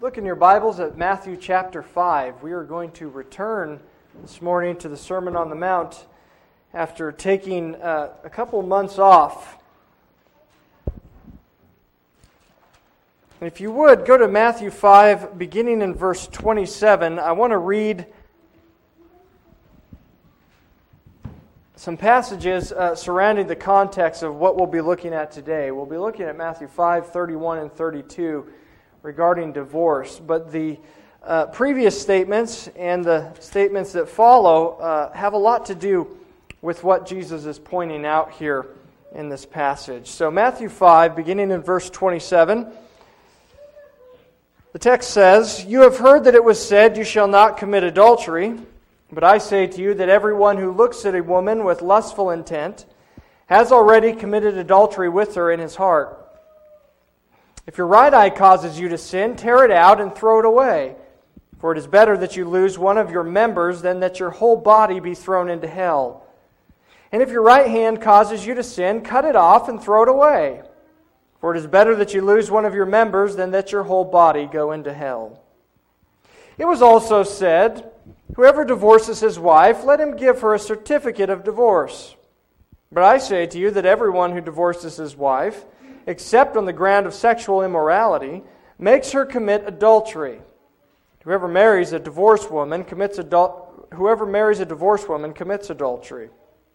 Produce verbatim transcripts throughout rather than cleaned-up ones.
Look in your Bibles at Matthew chapter five. We are going to return this morning to the Sermon on the Mount after taking uh, a couple months off. And if you would, go to Matthew five, beginning in verse twenty-seven. I want to read some passages uh, surrounding the context of what we'll be looking at today. We'll be looking at Matthew five, thirty-one and thirty-two regarding divorce. But the uh, previous statements and the statements that follow uh, have a lot to do with what Jesus is pointing out here in this passage. So Matthew five, beginning in verse twenty-seven, the text says, "You have heard that it was said, 'You shall not commit adultery.' But I say to you that everyone who looks at a woman with lustful intent has already committed adultery with her in his heart. If your right eye causes you to sin, tear it out and throw it away. For it is better that you lose one of your members than that your whole body be thrown into hell. And if your right hand causes you to sin, cut it off and throw it away. For it is better that you lose one of your members than that your whole body go into hell. It was also said, 'Whoever divorces his wife, let him give her a certificate of divorce.' But I say to you that everyone who divorces his wife, except on the ground of sexual immorality, makes her commit adultery. Whoever marries a divorced woman commits adul- whoever marries a divorced woman commits adultery.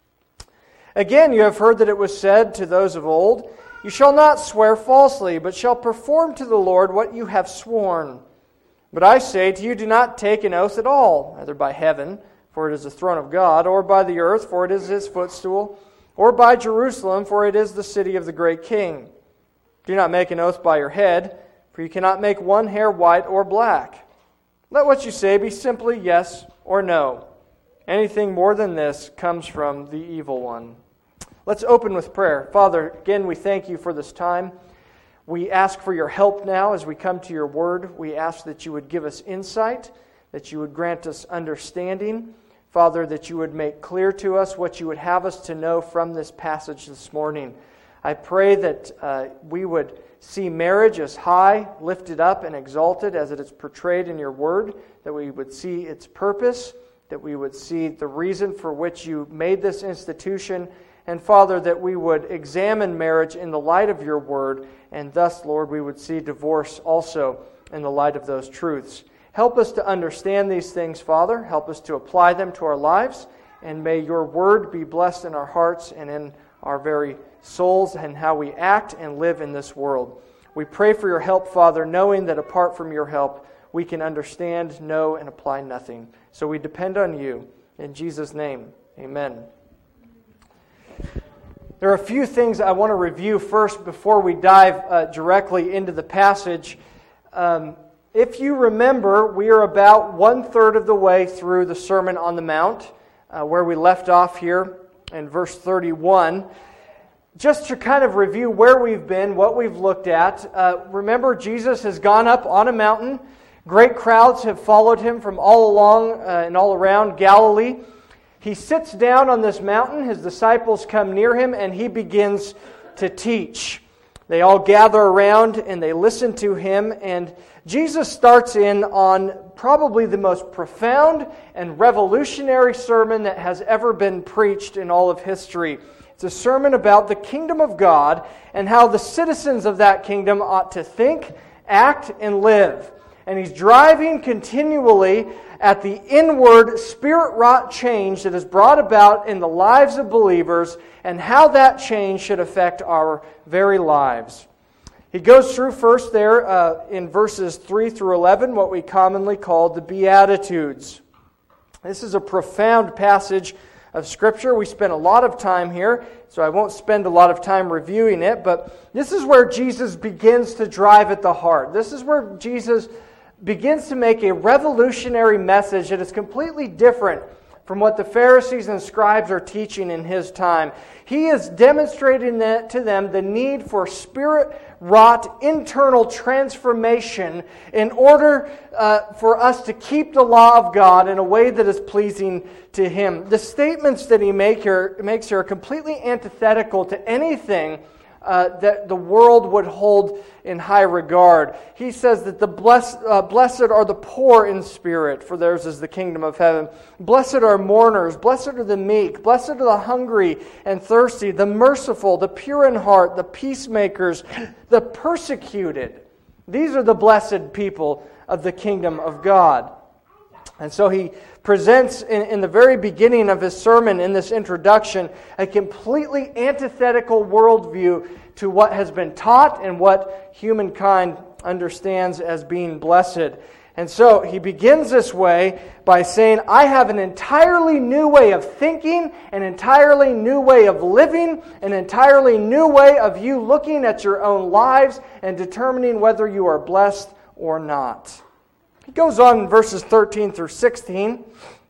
Again, you have heard that it was said to those of old, 'You shall not swear falsely, but shall perform to the Lord what you have sworn.' But I say to you, do not take an oath at all, either by heaven, for it is the throne of God, or by the earth, for it is his footstool, or by Jerusalem, for it is the city of the great King. Do not make an oath by your head, for you cannot make one hair white or black. Let what you say be simply yes or no. Anything more than this comes from the evil one." Let's open with prayer. Father, again, we thank you for this time. We ask for your help now as we come to your word. We ask that you would give us insight, that you would grant us understanding. Father, that you would make clear to us what you would have us to know from this passage this morning. I pray that uh, we would see marriage as high, lifted up, and exalted as it is portrayed in your word, that we would see its purpose, that we would see the reason for which you made this institution, and Father, that we would examine marriage in the light of your word, and thus, Lord, we would see divorce also in the light of those truths. Help us to understand these things, Father. Help us to apply them to our lives, and may your word be blessed in our hearts and in our very souls and how we act and live in this world. We pray for your help, Father, knowing that apart from your help, we can understand, know, and apply nothing. So we depend on you. In Jesus' name, amen. There are a few things I want to review first before we dive uh, directly into the passage. Um, if you remember, we are about one-third of the way through the Sermon on the Mount, uh, where we left off here in verse thirty-one. Just to kind of review where we've been, what we've looked at. Uh, remember, Jesus has gone up on a mountain. Great crowds have followed him from all along uh, and all around Galilee. He sits down on this mountain. His disciples come near him, and he begins to teach. They all gather around, and they listen to him. And Jesus starts in on probably the most profound and revolutionary sermon that has ever been preached in all of history. It's a sermon about the kingdom of God and how the citizens of that kingdom ought to think, act, and live. And he's driving continually at the inward spirit-wrought change that is brought about in the lives of believers and how that change should affect our very lives. He goes through first there uh, in verses three through eleven what we commonly call the Beatitudes. This is a profound passage of Scripture. We spent a lot of time here, so I won't spend a lot of time reviewing it, but this is where Jesus begins to drive at the heart. This is where Jesus begins to make a revolutionary message that is completely different from what the Pharisees and scribes are teaching in his time. He is demonstrating that to them the need for spirit-wrought internal transformation in order uh, for us to keep the law of God in a way that is pleasing to Him. The statements that he make here, makes here are completely antithetical to anything uh, that the world would hold in high regard. He says that the blessed, uh, blessed are the poor in spirit, for theirs is the kingdom of heaven. Blessed are mourners, blessed are the meek, blessed are the hungry and thirsty, the merciful, the pure in heart, the peacemakers, the persecuted. These are the blessed people of the kingdom of God. And so he presents in, in the very beginning of his sermon, in this introduction, a completely antithetical worldview to what has been taught and what humankind understands as being blessed. And so he begins this way by saying, I have an entirely new way of thinking, an entirely new way of living, an entirely new way of you looking at your own lives and determining whether you are blessed or not. He goes on in verses thirteen through sixteen,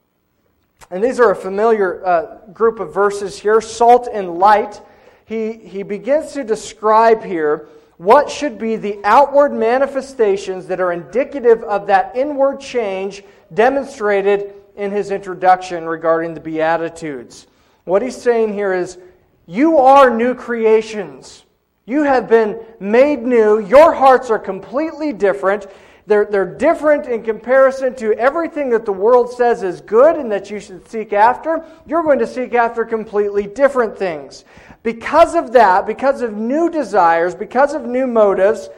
and these are a familiar uh, group of verses here, salt and light. He, he begins to describe here what should be the outward manifestations that are indicative of that inward change demonstrated in his introduction regarding the Beatitudes. What he's saying here is, you are new creations. You have been made new. Your hearts are completely different. They're, they're different in comparison to everything that the world says is good and that you should seek after. You're going to seek after completely different things. Because of that, because of new desires, because of new motives,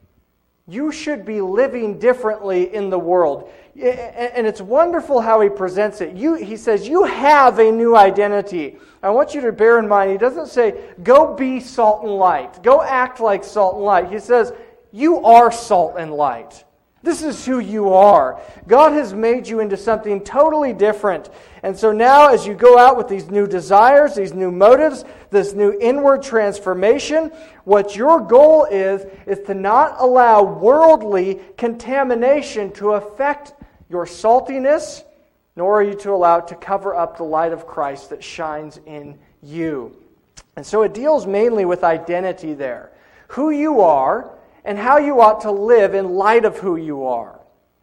you should be living differently in the world. And it's wonderful how he presents it. You, he says, you have a new identity. I want you to bear in mind, he doesn't say, go be salt and light. Go act like salt and light. He says, you are salt and light. This is who you are. God has made you into something totally different. And so now as you go out with these new desires, these new motives, this new inward transformation, what your goal is, is to not allow worldly contamination to affect your saltiness, nor are you to allow it to cover up the light of Christ that shines in you. And so it deals mainly with identity there. Who you are, and how you ought to live in light of who you are.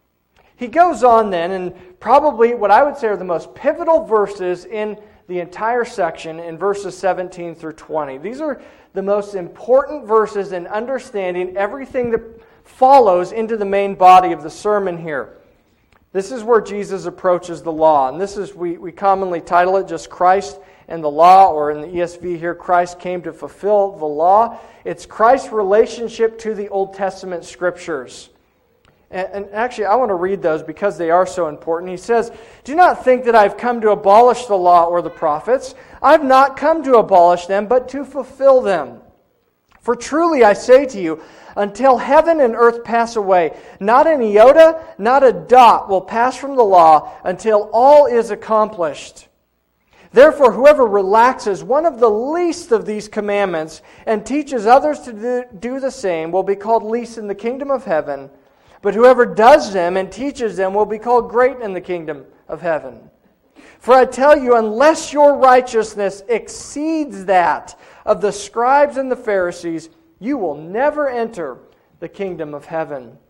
He goes on then, and probably what I would say are the most pivotal verses in the entire section, in verses seventeen through twenty. These are the most important verses in understanding everything that follows into the main body of the sermon here. This is where Jesus approaches the law, and this is, we, we commonly title it just Christ and the law, or in the E S V here, Christ came to fulfill the law. It's Christ's relationship to the Old Testament Scriptures. And, and actually, I want to read those because they are so important. He says, do not think that I've come to abolish the law or the prophets. I've not come to abolish them, but to fulfill them. For truly I say to you, until heaven and earth pass away, not an iota, not a dot will pass from the law until all is accomplished. Therefore, whoever relaxes one of the least of these commandments and teaches others to do the same will be called least in the kingdom of heaven. But whoever does them and teaches them will be called great in the kingdom of heaven. For I tell you, unless your righteousness exceeds that of the scribes and the Pharisees, you will never enter the kingdom of heaven.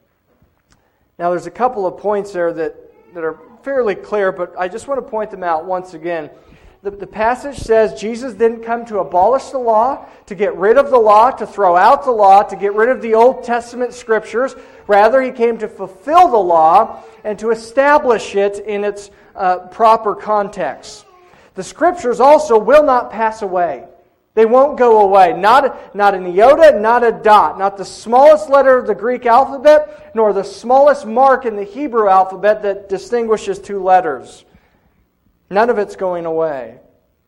Now, there's a couple of points there that, that are fairly clear, but I just want to point them out once again. The, the passage says Jesus didn't come to abolish the law, to get rid of the law, to throw out the law, to get rid of the Old Testament Scriptures. Rather, He came to fulfill the law and to establish it in its uh, proper context. The Scriptures also will not pass away. They won't go away. Not, not an iota, not a dot. Not the smallest letter of the Greek alphabet, nor the smallest mark in the Hebrew alphabet that distinguishes two letters. None of it's going away.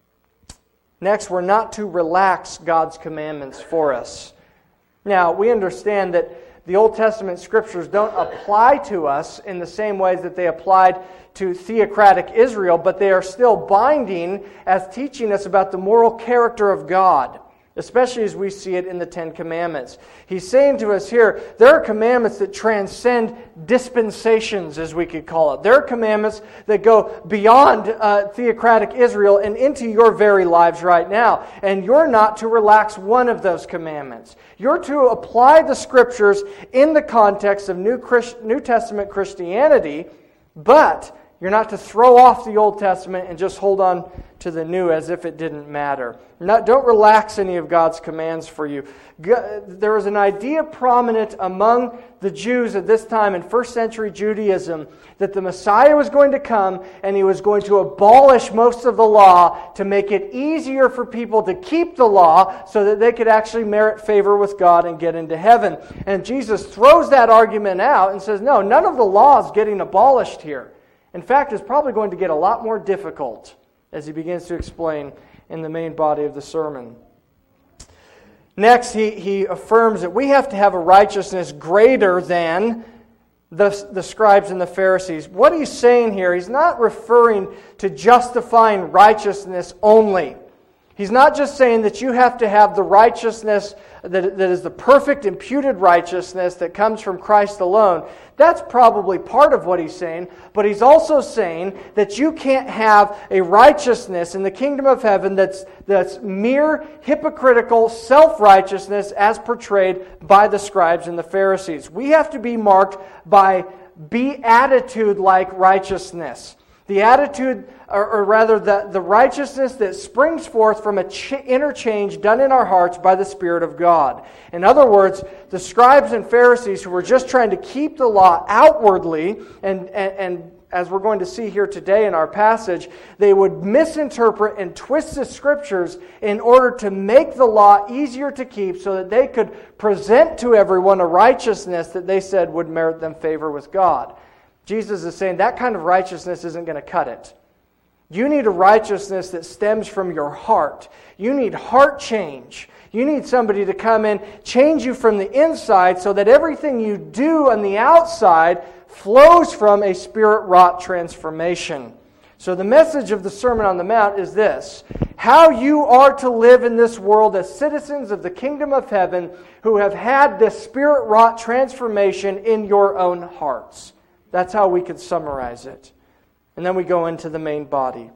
Next, we're not to relax God's commandments for us. Now, we understand that the Old Testament Scriptures don't apply to us in the same ways that they applied to theocratic Israel, but they are still binding as teaching us about the moral character of God, especially as we see it in the Ten Commandments. He's saying to us here, there are commandments that transcend dispensations, as we could call it. There are commandments that go beyond uh, theocratic Israel and into your very lives right now. And you're not to relax one of those commandments. You're to apply the Scriptures in the context of New, Christ- New Testament Christianity, but You're not to throw off the Old Testament and just hold on to the New as if it didn't matter. Not, don't relax any of God's commands for you. There was an idea prominent among the Jews at this time in first century Judaism that the Messiah was going to come and he was going to abolish most of the law to make it easier for people to keep the law so that they could actually merit favor with God and get into heaven. And Jesus throws that argument out and says, no, none of the law is getting abolished here. In fact, it's probably going to get a lot more difficult as he begins to explain in the main body of the sermon. Next, he, he affirms that we have to have a righteousness greater than the, the scribes and the Pharisees. What he's saying here, he's not referring to justifying righteousness only. He's not just saying that you have to have the righteousness that, that is the perfect imputed righteousness that comes from Christ alone. That's probably part of what he's saying, but he's also saying that you can't have a righteousness in the kingdom of heaven that's, that's mere hypocritical self-righteousness as portrayed by the scribes and the Pharisees. We have to be marked by beatitude-like righteousness. The attitude, or, or rather the, the righteousness that springs forth from an ch- inner change done in our hearts by the Spirit of God. In other words, the scribes and Pharisees who were just trying to keep the law outwardly, and, and, and as we're going to see here today in our passage, they would misinterpret and twist the Scriptures in order to make the law easier to keep so that they could present to everyone a righteousness that they said would merit them favor with God. Jesus is saying that kind of righteousness isn't going to cut it. You need a righteousness that stems from your heart. You need heart change. You need somebody to come in, change you from the inside so that everything you do on the outside flows from a Spirit-wrought transformation. So the message of the Sermon on the Mount is this: how you are to live in this world as citizens of the kingdom of heaven who have had this Spirit-wrought transformation in your own hearts. That's how we could summarize it. And then we go into the main body.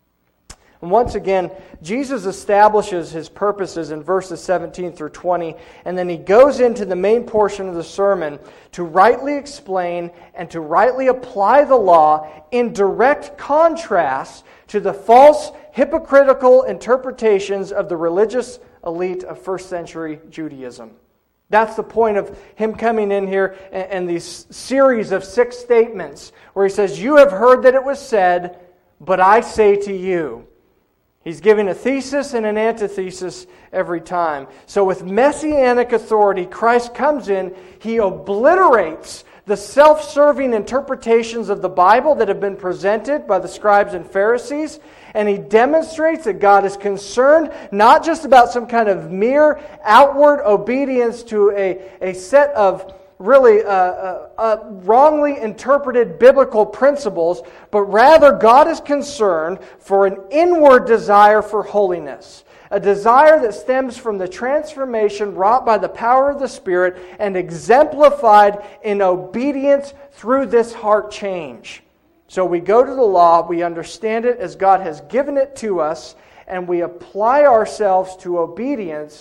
And once again, Jesus establishes his purposes in verses seventeen through twenty, and then he goes into the main portion of the sermon to rightly explain and to rightly apply the law in direct contrast to the false, hypocritical interpretations of the religious elite of first century Judaism. That's the point of him coming in here and, and these series of six statements where he says, you have heard that it was said, but I say to you. He's giving a thesis and an antithesis every time. So with messianic authority, Christ comes in, he obliterates the self-serving interpretations of the Bible that have been presented by the scribes and Pharisees, and he demonstrates that God is concerned not just about some kind of mere outward obedience to a, a set of really uh, uh, uh, wrongly interpreted biblical principles, but rather God is concerned for an inward desire for holiness. A desire that stems from the transformation wrought by the power of the Spirit and exemplified in obedience through this heart change. So we go to the law, we understand it as God has given it to us, and we apply ourselves to obedience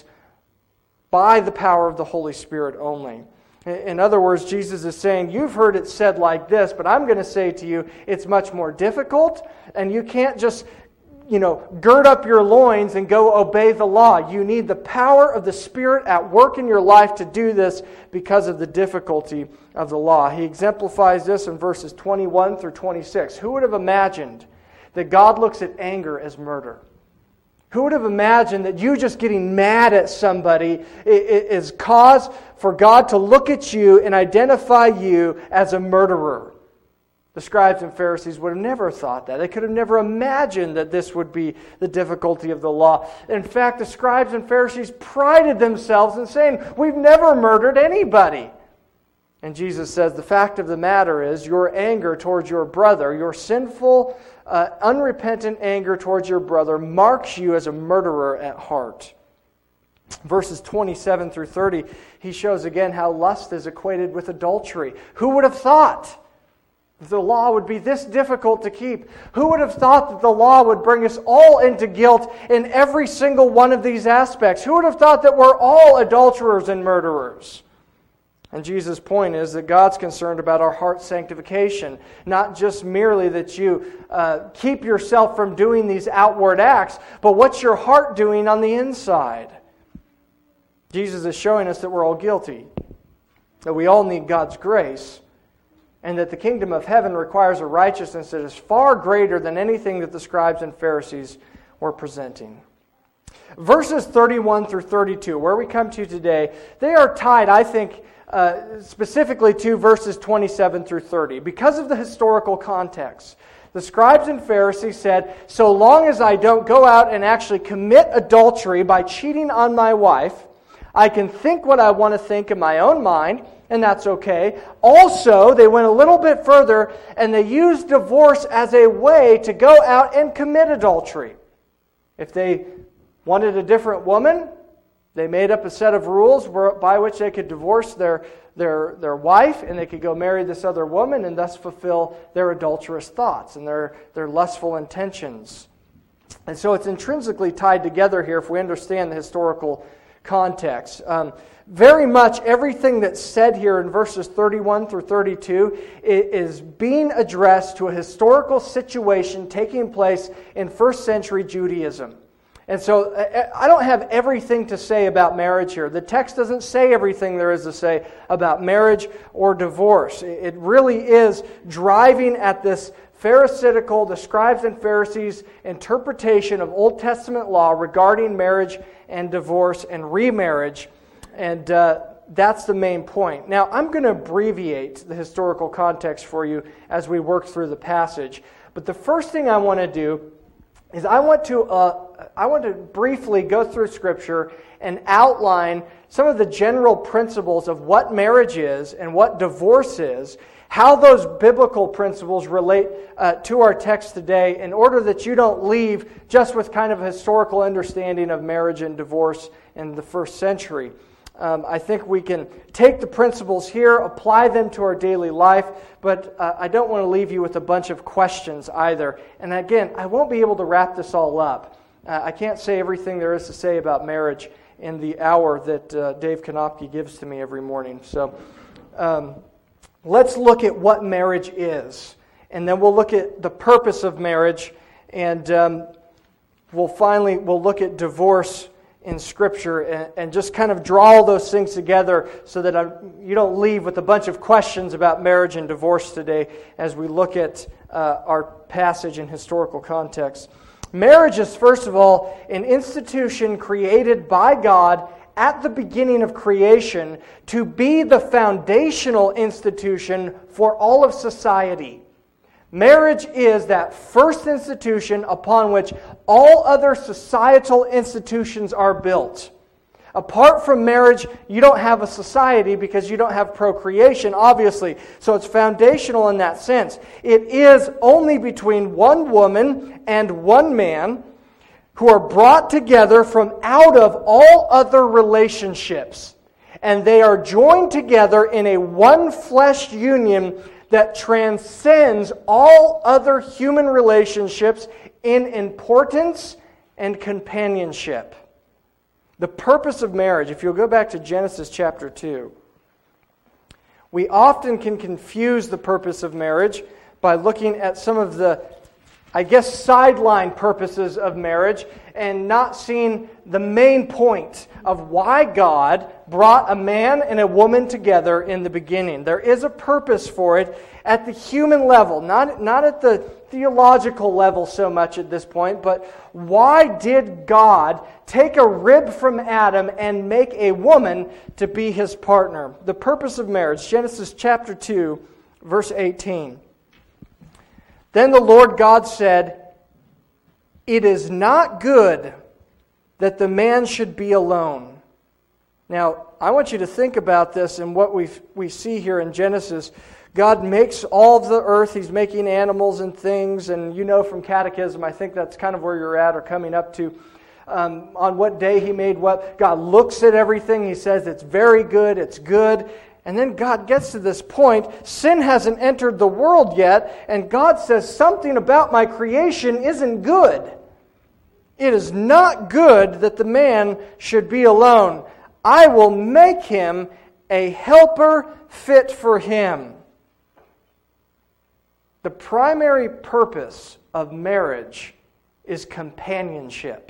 by the power of the Holy Spirit only. In other words, Jesus is saying, you've heard it said like this, but I'm going to say to you, it's much more difficult, and you can't just you know, gird up your loins and go obey the law. You need the power of the Spirit at work in your life to do this because of the difficulty of the law. He exemplifies this in verses twenty-one through twenty-six. Who would have imagined that God looks at anger as murder? Who would have imagined that you just getting mad at somebody is cause for God to look at you and identify you as a murderer? The scribes and Pharisees would have never thought that. They could have never imagined that this would be the difficulty of the law. In fact, the scribes and Pharisees prided themselves in saying, we've never murdered anybody. And Jesus says, the fact of the matter is, your anger towards your brother, your sinful, uh, unrepentant anger towards your brother marks you as a murderer at heart. Verses twenty-seven through thirty, he shows again how lust is equated with adultery. Who would have thought the law would be this difficult to keep? Who would have thought that the law would bring us all into guilt in every single one of these aspects? Who would have thought that we're all adulterers and murderers? And Jesus' point is that God's concerned about our heart sanctification, not just merely that you uh, keep yourself from doing these outward acts, but what's your heart doing on the inside? Jesus is showing us that we're all guilty, that we all need God's grace, and that the kingdom of heaven requires a righteousness that is far greater than anything that the scribes and Pharisees were presenting. Verses thirty-one through thirty-two, where we come to today, they are tied, I think, uh, specifically to verses twenty-seven through thirty. Because of the historical context, the scribes and Pharisees said, so long as I don't go out and actually commit adultery by cheating on my wife, I can think what I want to think in my own mind, and that's okay. Also, they went a little bit further, and they used divorce as a way to go out and commit adultery. If they wanted a different woman, they made up a set of rules by which they could divorce their, their, their wife, and they could go marry this other woman and thus fulfill their adulterous thoughts and their, their lustful intentions. And so it's intrinsically tied together here if we understand the historical context. Um, very much everything that's said here in verses thirty-one through thirty-two is being addressed to a historical situation taking place in first century Judaism. And so I don't have everything to say about marriage here. The text doesn't say everything there is to say about marriage or divorce. It really is driving at this Pharisaical, the scribes and Pharisees' interpretation of Old Testament law regarding marriage and divorce and remarriage. And uh, that's the main point. Now, I'm going to abbreviate the historical context for you as we work through the passage. But the first thing I want to do is I want to uh, I want to briefly go through Scripture and outline some of the general principles of what marriage is and what divorce is, how those biblical principles relate uh, to our text today, in order that you don't leave just with kind of a historical understanding of marriage and divorce in the first century. Um, I think we can take the principles here, apply them to our daily life, but uh, I don't want to leave you with a bunch of questions either. And again, I won't be able to wrap this all up. Uh, I can't say everything there is to say about marriage in the hour that uh, Dave Konopke gives to me every morning. So um, let's look at what marriage is, and then we'll look at the purpose of marriage, and um, we'll finally we'll look at divorce in Scripture, and, and just kind of draw all those things together so that I, you don't leave with a bunch of questions about marriage and divorce today as we look at uh, our passage in historical context. Marriage is, first of all, an institution created by God at the beginning of creation to be the foundational institution for all of society. Marriage is that first institution upon which all other societal institutions are built. Apart from marriage, you don't have a society because you don't have procreation, obviously. So it's foundational in that sense. It is only between one woman and one man who are brought together from out of all other relationships. And they are joined together in a one flesh union that transcends all other human relationships in importance and companionship. The purpose of marriage, if you'll go back to Genesis chapter two, we often can confuse the purpose of marriage by looking at some of the, I guess, sideline purposes of marriage and not seeing the main point of why God brought a man and a woman together in the beginning. There is a purpose for it at the human level, not, not at the theological level so much at this point, but why did God take a rib from Adam and make a woman to be his partner? The purpose of marriage, Genesis chapter two, verse eighteen. Then the Lord God said, "It is not good that the man should be alone." Now, I want you to think about this and what we we see here in Genesis. God makes all of the earth. He's making animals and things. And you know from catechism, I think that's kind of where you're at or coming up to. Um, on what day He made what. God looks at everything. He says it's very good, it's good. And then God gets to this point. Sin hasn't entered the world yet. And God says something about my creation isn't good. It is not good that the man should be alone. I will make him a helper fit for him. The primary purpose of marriage is companionship.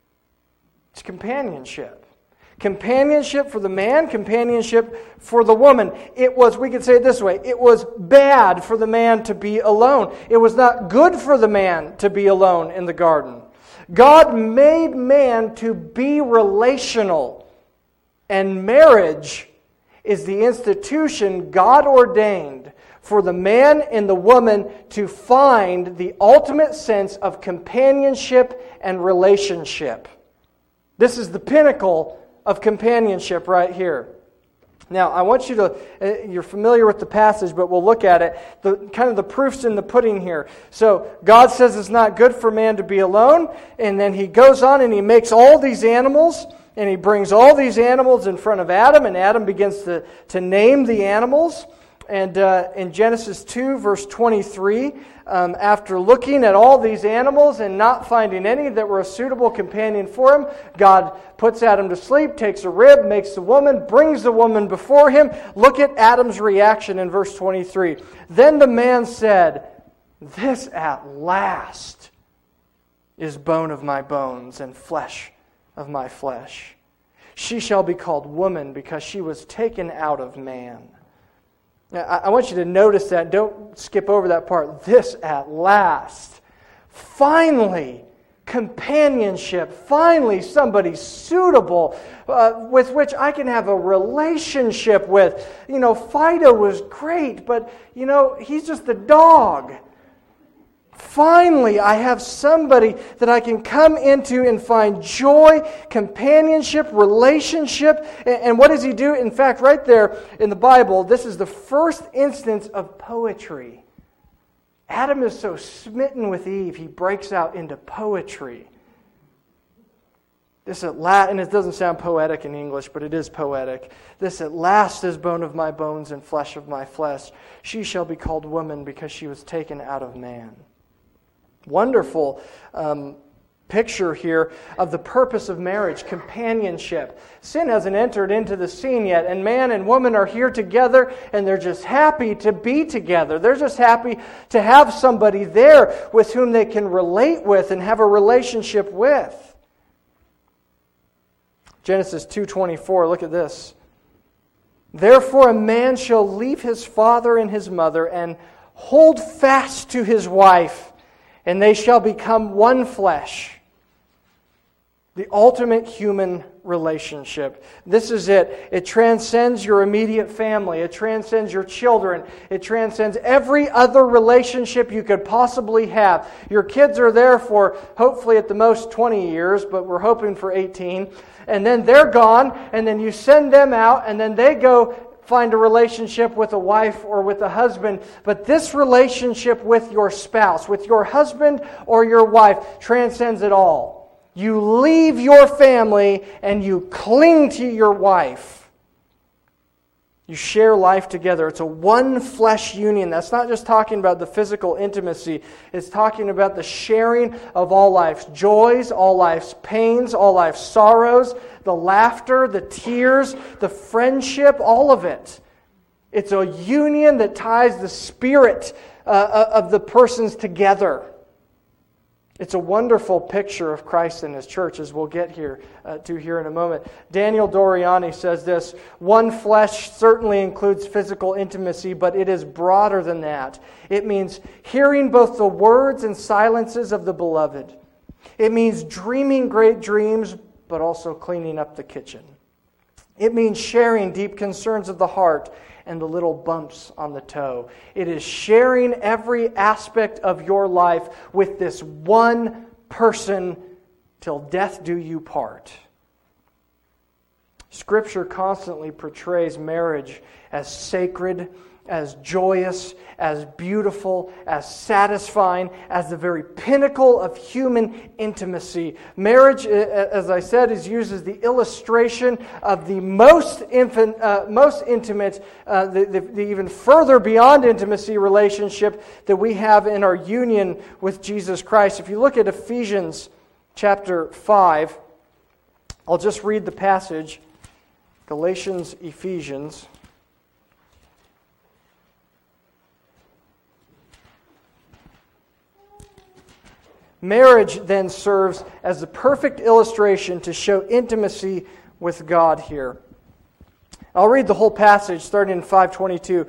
It's companionship. Companionship for the man, companionship for the woman. It was, we could say it this way, it was bad for the man to be alone. It was not good for the man to be alone in the garden. God made man to be relational, and marriage is the institution God ordained for the man and the woman to find the ultimate sense of companionship and relationship. This is the pinnacle of companionship right here. Now, I want you to, uh, you're familiar with the passage, but we'll look at it. The kind of the proof's in the pudding here. So, God says it's not good for man to be alone, and then He goes on and He makes all these animals, and He brings all these animals in front of Adam, and Adam begins to, to name the animals. And uh, in Genesis two, verse twenty-three, um, after looking at all these animals and not finding any that were a suitable companion for him, God puts Adam to sleep, takes a rib, makes the woman, brings the woman before him. Look at Adam's reaction in verse twenty-three. Then the man said, "This at last is bone of my bones and flesh of my flesh. She shall be called woman because she was taken out of man." Now, I want you to notice that. Don't skip over that part. This at last. Finally, companionship. Finally, somebody suitable uh, with which I can have a relationship with. You know, Fido was great, but, you know, he's just a dog. Finally, I have somebody that I can come into and find joy, companionship, relationship. And what does he do? In fact, right there in the Bible, this is the first instance of poetry. Adam is so smitten with Eve, he breaks out into poetry. This at last, and it doesn't sound poetic in English, but it is poetic. This at last is bone of my bones and flesh of my flesh. She shall be called woman because she was taken out of man. Wonderful um, picture here of the purpose of marriage, companionship. Sin hasn't entered into the scene yet, and man and woman are here together, and they're just happy to be together. They're just happy to have somebody there with whom they can relate with and have a relationship with. Genesis two twenty-four, look at this. Therefore a man shall leave his father and his mother and hold fast to his wife, and they shall become one flesh. The ultimate human relationship. This is it. It transcends your immediate family. It transcends your children. It transcends every other relationship you could possibly have. Your kids are there for hopefully at the most twenty years, but we're hoping for eighteen. And then they're gone, and then you send them out, and then they go find a relationship with a wife or with a husband. But this relationship with your spouse, with your husband or your wife, transcends it all. You leave your family and you cling to your wife. You share life together. It's a one flesh union. That's not just talking about the physical intimacy. It's talking about the sharing of all life's joys, all life's pains, all life's sorrows, the laughter, the tears, the friendship, all of it. It's a union that ties the spirit uh, of the persons together. It's a wonderful picture of Christ and His church, as we'll get here uh, to here in a moment. Daniel Doriani says this, one flesh certainly includes physical intimacy, but it is broader than that. It means hearing both the words and silences of the beloved. It means dreaming great dreams, but also cleaning up the kitchen. It means sharing deep concerns of the heart and the little bumps on the toe. It is sharing every aspect of your life with this one person till death do you part. Scripture constantly portrays marriage as sacred, as joyous, as beautiful, as satisfying, as the very pinnacle of human intimacy. Marriage, as I said, is used as the illustration of the most infant, uh, most intimate, uh, the, the, the even further beyond intimacy relationship that we have in our union with Jesus Christ. If you look at Ephesians chapter five, I'll just read the passage. Galatians, Ephesians. Marriage then serves as the perfect illustration to show intimacy with God here. I'll read the whole passage starting in five twenty-two.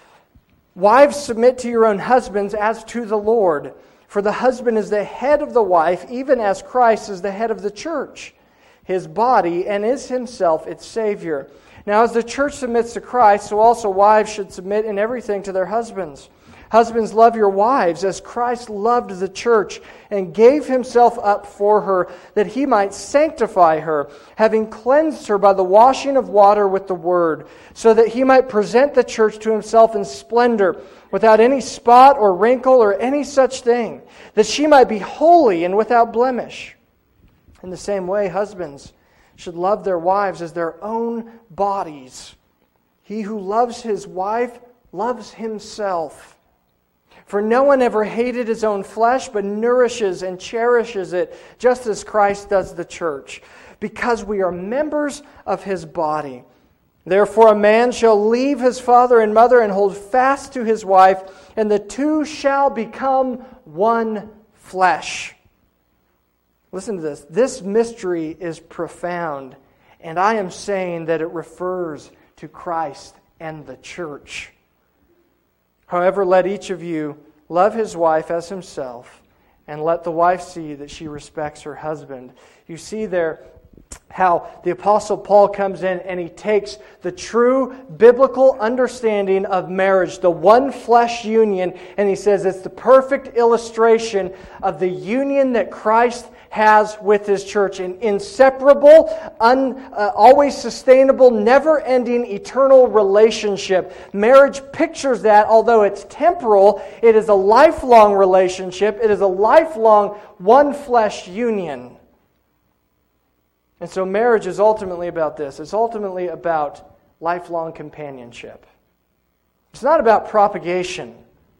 Wives, submit to your own husbands as to the Lord. For the husband is the head of the wife, even as Christ is the head of the church, his body, and is himself its Savior. Now as the church submits to Christ, so also wives should submit in everything to their husbands. Husbands, love your wives as Christ loved the church and gave himself up for her, that he might sanctify her, having cleansed her by the washing of water with the word, so that he might present the church to himself in splendor, without any spot or wrinkle or any such thing, that she might be holy and without blemish. In the same way, husbands should love their wives as their own bodies. He who loves his wife loves himself. For no one ever hated his own flesh, but nourishes and cherishes it, just as Christ does the church, because we are members of his body. Therefore a man shall leave his father and mother and hold fast to his wife, and the two shall become one flesh. Listen to this. This mystery is profound, and I am saying that it refers to Christ and the church. However, let each of you love his wife as himself, and let the wife see that she respects her husband. You see there how the Apostle Paul comes in and he takes the true biblical understanding of marriage, the one flesh union, and he says it's the perfect illustration of the union that Christ has with his church, an inseparable, un, uh, always sustainable, never-ending, eternal relationship. Marriage pictures that, although it's temporal, it is a lifelong relationship. It is a lifelong one-flesh union. And so marriage is ultimately about this. It's ultimately about lifelong companionship. It's not about propagation.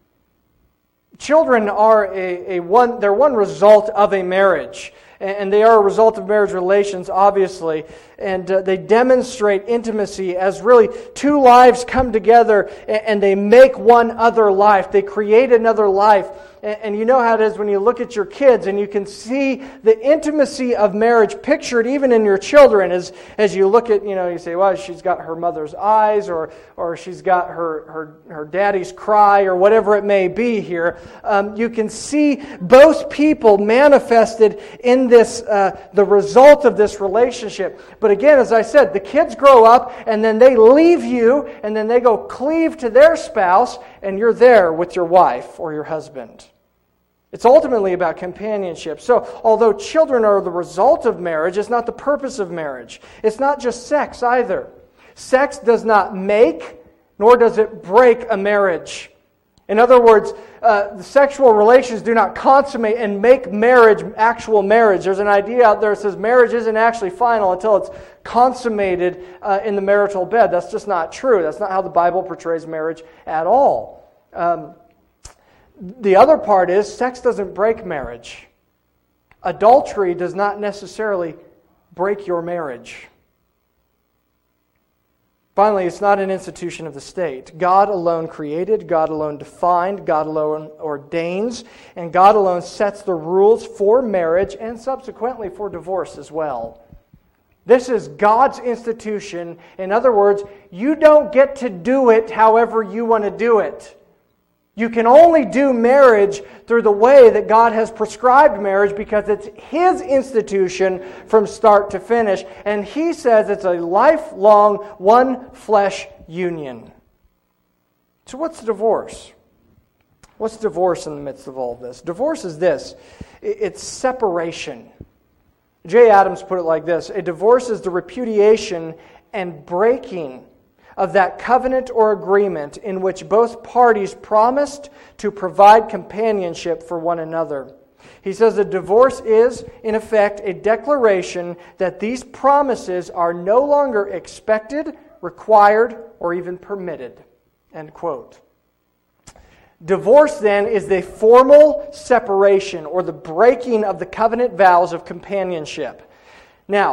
Children are a, a one, they're one result of a marriage. And they are a result of marriage relations, obviously. And uh, they demonstrate intimacy as really two lives come together and, and they make one other life. They create another life. And, and you know how it is when you look at your kids and you can see the intimacy of marriage pictured even in your children. As as you look at, you know, you say, well, she's got her mother's eyes, or or she's got her, her, her daddy's cry, or whatever it may be here. Um, you can see both people manifested in this, uh, the result of this relationship. But again, as I said, the kids grow up and then they leave you and then they go cleave to their spouse and you're there with your wife or your husband. It's ultimately about companionship. So, although children are the result of marriage, it's not the purpose of marriage. It's not just sex either. Sex does not make, nor does it break a marriage. In other words, uh, the sexual relations do not consummate and make marriage actual marriage. There's an idea out there that says marriage isn't actually final until it's consummated uh, in the marital bed. That's just not true. That's not how the Bible portrays marriage at all. Um, the other part is sex doesn't break marriage. Adultery does not necessarily break your marriage. Finally, it's not an institution of the state. God alone created, God alone defined, God alone ordains, and God alone sets the rules for marriage and subsequently for divorce as well. This is God's institution. In other words, you don't get to do it however you want to do it. You can only do marriage through the way that God has prescribed marriage because it's His institution from start to finish. And He says it's a lifelong, one flesh union. So what's divorce? What's divorce in the midst of all of this? Divorce is this. It's separation. Jay Adams put it like this. A divorce is the repudiation and breaking of that covenant or agreement in which both parties promised to provide companionship for one another. He says a divorce is, in effect, a declaration that these promises are no longer expected, required, or even permitted. End quote. Divorce, then, is the formal separation or the breaking of the covenant vows of companionship. Now,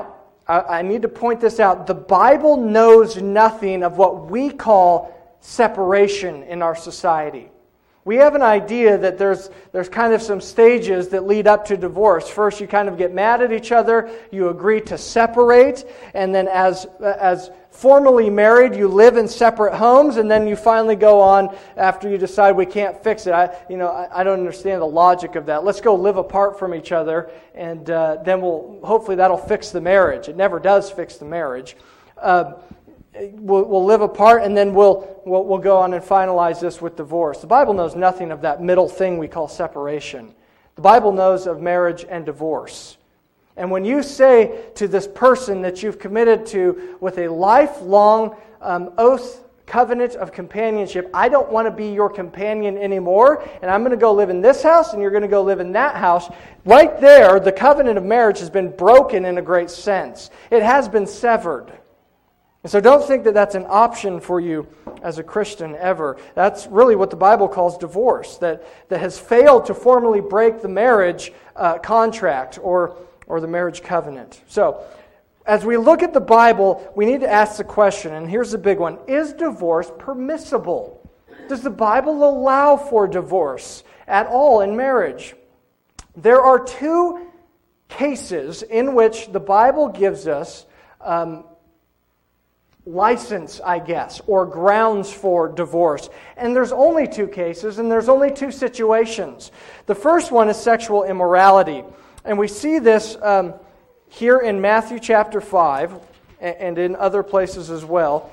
I, I need to point this out. The Bible knows nothing of what we call separation in our society. We have an idea that there's there's kind of some stages that lead up to divorce. First, you kind of get mad at each other, you agree to separate, and then as as formally married, you live in separate homes, and then you finally go on after you decide we can't fix it. I you know I, I don't understand the logic of that. Let's go live apart from each other, and uh, then we'll hopefully that'll fix the marriage. It never does fix the marriage. Uh, We'll, we'll live apart, and then we'll, we'll we'll go on and finalize this with divorce. The Bible knows nothing of that middle thing we call separation. The Bible knows of marriage and divorce. And when you say to this person that you've committed to with a lifelong um, oath, covenant of companionship, I don't want to be your companion anymore, and I'm going to go live in this house, and you're going to go live in that house, right there, the covenant of marriage has been broken in a great sense. It has been severed. And so don't think that that's an option for you as a Christian ever. That's really what the Bible calls divorce, that, that has failed to formally break the marriage uh, contract or, or the marriage covenant. So, as we look at the Bible, we need to ask the question, and here's the big one: is divorce permissible? Does the Bible allow for divorce at all in marriage? There are two cases in which the Bible gives us um, license, I guess, or grounds for divorce. And there's only two cases, and there's only two situations. The first one is sexual immorality. And we see this um, here in Matthew chapter five, and in other places as well.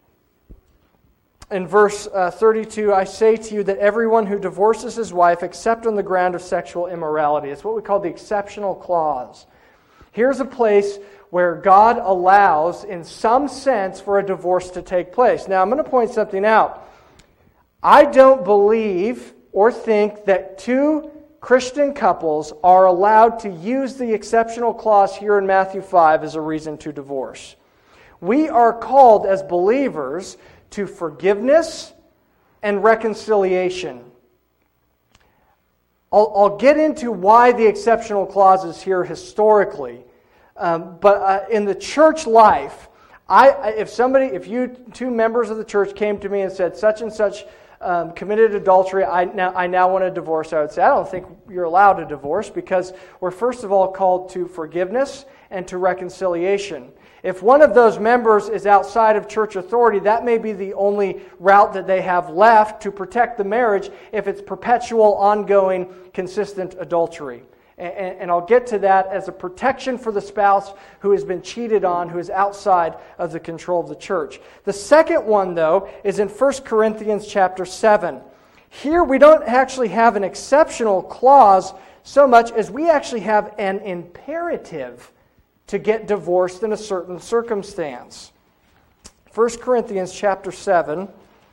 In verse uh, thirty-two, I say to you that everyone who divorces his wife except on the ground of sexual immorality. It's what we call the exceptional clause. Here's a place where God allows, in some sense, for a divorce to take place. Now, I'm going to point something out. I don't believe or think that two Christian couples are allowed to use the exceptional clause here in Matthew five as a reason to divorce. We are called as believers to forgiveness and reconciliation. I'll, I'll get into why the exceptional clause is here historically. Um, but uh, in the church life, I if somebody, if you two members of the church came to me and said such and such um, committed adultery, I now I now want a divorce, I would say I don't think you're allowed a divorce, because we're first of all called to forgiveness and to reconciliation. If one of those members is outside of church authority, that may be the only route that they have left to protect the marriage if it's perpetual, ongoing, consistent adultery. And I'll get to that as a protection for the spouse who has been cheated on, who is outside of the control of the church. The second one, though, is in First Corinthians chapter seven. Here we don't actually have an exceptional clause so much as we actually have an imperative to get divorced in a certain circumstance. First Corinthians chapter seven,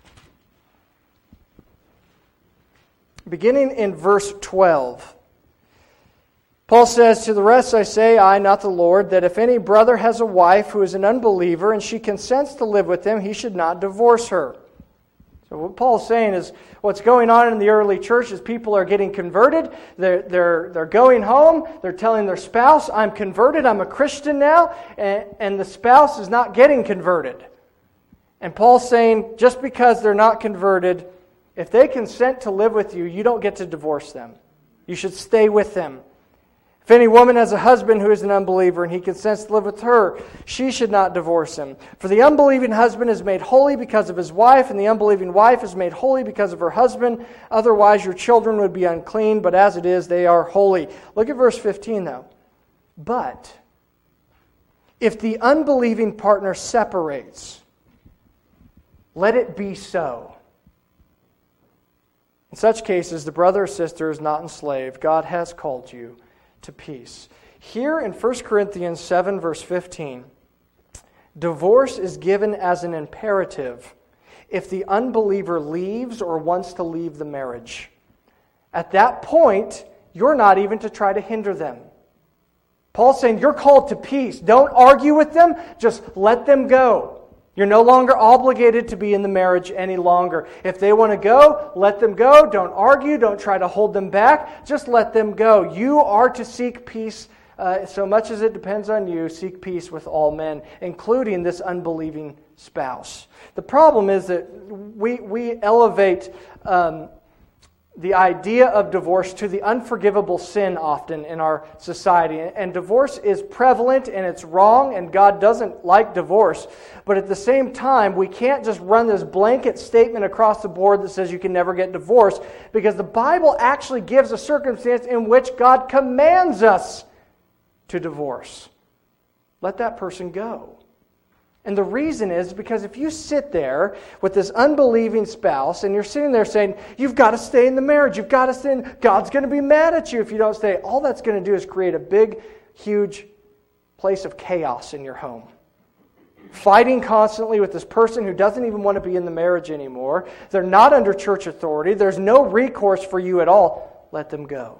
beginning in verse twelve. Paul says, to the rest I say, I, not the Lord, that if any brother has a wife who is an unbeliever and she consents to live with him, he should not divorce her. So what Paul's saying is what's going on in the early church is people are getting converted. They're, they're, they're going home. They're telling their spouse, I'm converted. I'm a Christian now. And, and the spouse is not getting converted. And Paul's saying just because they're not converted, if they consent to live with you, you don't get to divorce them. You should stay with them. If any woman has a husband who is an unbeliever and he consents to live with her, she should not divorce him. For the unbelieving husband is made holy because of his wife, and the unbelieving wife is made holy because of her husband. Otherwise your children would be unclean, but as it is, they are holy. Look at verse fifteen, though. But if the unbelieving partner separates, let it be so. In such cases, the brother or sister is not enslaved. God has called you to peace. Here in First Corinthians seven, verse fifteen, divorce is given as an imperative if the unbeliever leaves or wants to leave the marriage. At that point, you're not even to try to hinder them. Paul's saying you're called to peace. Don't argue with them. Just let them go. You're no longer obligated to be in the marriage any longer. If they want to go, let them go. Don't argue. Don't try to hold them back. Just let them go. You are to seek peace uh, so much as it depends on you, seek peace with all men, including this unbelieving spouse. The problem is that we, we elevate um, the idea of divorce to the unforgivable sin often in our society. And divorce is prevalent and it's wrong, and God doesn't like divorce. But at the same time, we can't just run this blanket statement across the board that says you can never get divorced, because the Bible actually gives a circumstance in which God commands us to divorce. Let that person go. And the reason is because if you sit there with this unbelieving spouse and you're sitting there saying, you've got to stay in the marriage, you've got to stay in, God's going to be mad at you if you don't stay, all that's going to do is create a big, huge place of chaos in your home. Fighting constantly with this person who doesn't even want to be in the marriage anymore. They're not under church authority. There's no recourse for you at all. Let them go.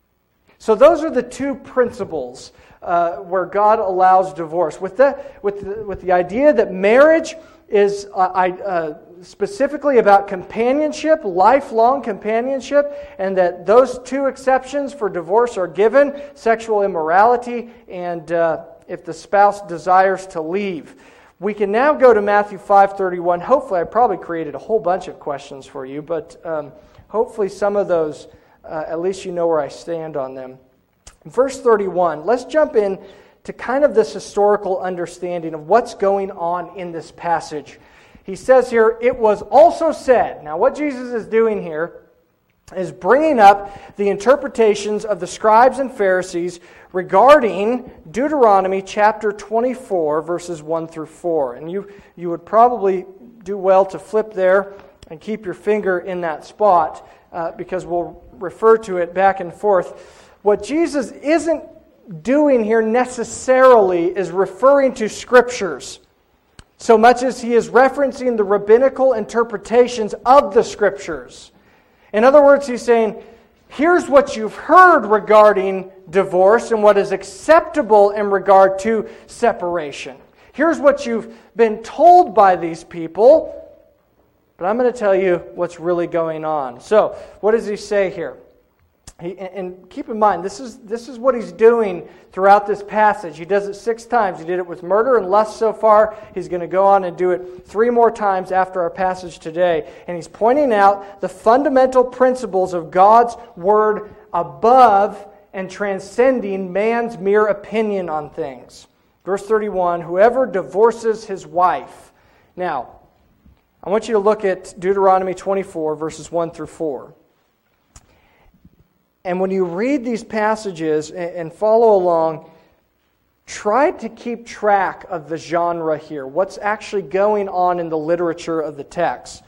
So those are the two principles uh, where God allows divorce. With the, with the, with the idea that marriage is uh, I, uh, specifically about companionship, lifelong companionship, and that those two exceptions for divorce are given, sexual immorality and uh, if the spouse desires to leave. We can now go to Matthew five thirty-one. Hopefully, I probably created a whole bunch of questions for you, but um, hopefully some of those, uh, at least you know where I stand on them. Verse thirty-one, let's jump in to kind of this historical understanding of what's going on in this passage. He says here, it was also said. Now, what Jesus is doing here is bringing up the interpretations of the scribes and Pharisees regarding Deuteronomy chapter twenty-four, verses one through four. And you, you would probably do well to flip there and keep your finger in that spot uh, because we'll refer to it back and forth. What Jesus isn't doing here necessarily is referring to scriptures, so much as he is referencing the rabbinical interpretations of the scriptures. In other words, he's saying, here's what you've heard regarding divorce and what is acceptable in regard to separation. Here's what you've been told by these people, but I'm going to tell you what's really going on. So, what does he say here? He, and keep in mind, this is this is what he's doing throughout this passage. He does it six times. He did it with murder and lust so far. He's going to go on and do it three more times after our passage today. And he's pointing out the fundamental principles of God's Word above and transcending man's mere opinion on things. Verse thirty-one, whoever divorces his wife. Now, I want you to look at Deuteronomy twenty-four, verses one through four. And when you read these passages and follow along, try to keep track of the genre here, what's actually going on in the literature of the text.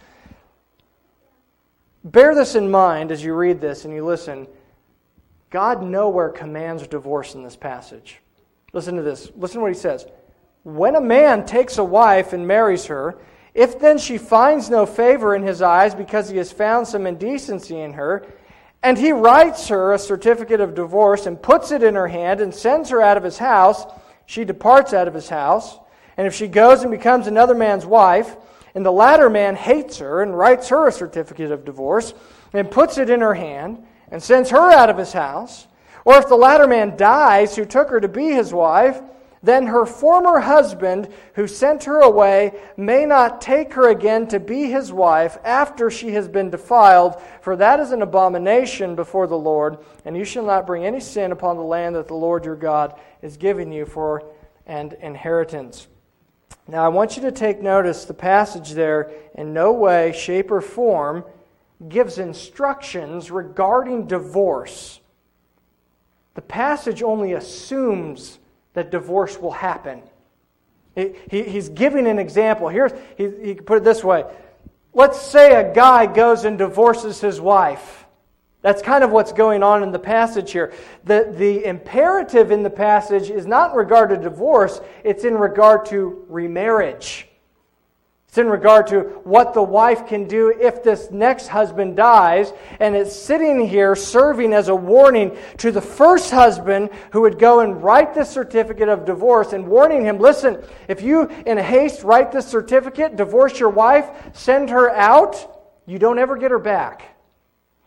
Bear this in mind as you read this and you listen. God nowhere commands divorce in this passage. Listen to this. Listen to what he says. When a man takes a wife and marries her, if then she finds no favor in his eyes because he has found some indecency in her, and he writes her a certificate of divorce and puts it in her hand and sends her out of his house, she departs out of his house. And if she goes and becomes another man's wife, and the latter man hates her and writes her a certificate of divorce and puts it in her hand and sends her out of his house, or if the latter man dies who took her to be his wife, then her former husband who sent her away may not take her again to be his wife after she has been defiled, for that is an abomination before the Lord, and you shall not bring any sin upon the land that the Lord your God is giving you for an inheritance. Now I want you to take notice the passage there in no way, shape, or form gives instructions regarding divorce. The passage only assumes that divorce will happen. He, he, he's giving an example. Here's, he, he can put it this way. Let's say a guy goes and divorces his wife. That's kind of what's going on in the passage here. The, the imperative in the passage is not in regard to divorce, it's in regard to remarriage. It's in regard to what the wife can do if this next husband dies. And it's sitting here serving as a warning to the first husband who would go and write this certificate of divorce and warning him, listen, if you in haste write this certificate, divorce your wife, send her out, you don't ever get her back.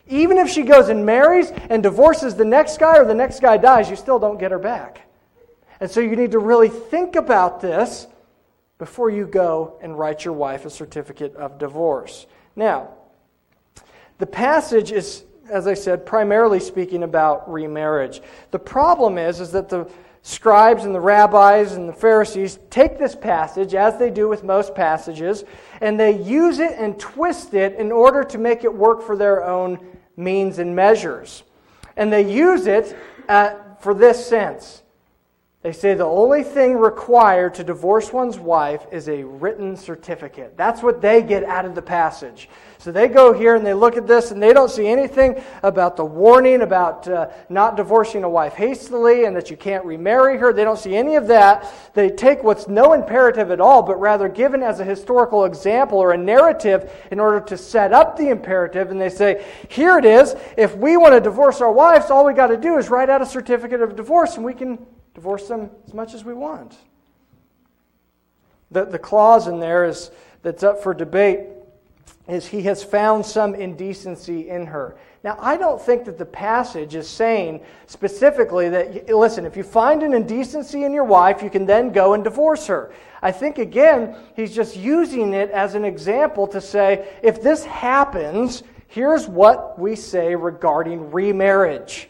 Even if she goes and marries and divorces the next guy or the next guy dies, you still don't get her back. And so you need to really think about this before you go and write your wife a certificate of divorce. Now, the passage is, as I said, primarily speaking about remarriage. The problem is, is that the scribes and the rabbis and the Pharisees take this passage, as they do with most passages, and they use it and twist it in order to make it work for their own means and measures. And they use it uh, for this sense. They say the only thing required to divorce one's wife is a written certificate. That's what they get out of the passage. So they go here and they look at this and they don't see anything about the warning about uh, not divorcing a wife hastily and that you can't remarry her. They don't see any of that. They take what's no imperative at all, but rather given as a historical example or a narrative in order to set up the imperative. And they say, here it is. If we want to divorce our wives, all we got to do is write out a certificate of divorce and we can divorce them as much as we want. The, the clause in there is that's up for debate is he has found some indecency in her. Now, I don't think that the passage is saying specifically that, listen, if you find an indecency in your wife, you can then go and divorce her. I think, again, he's just using it as an example to say, if this happens, here's what we say regarding remarriage.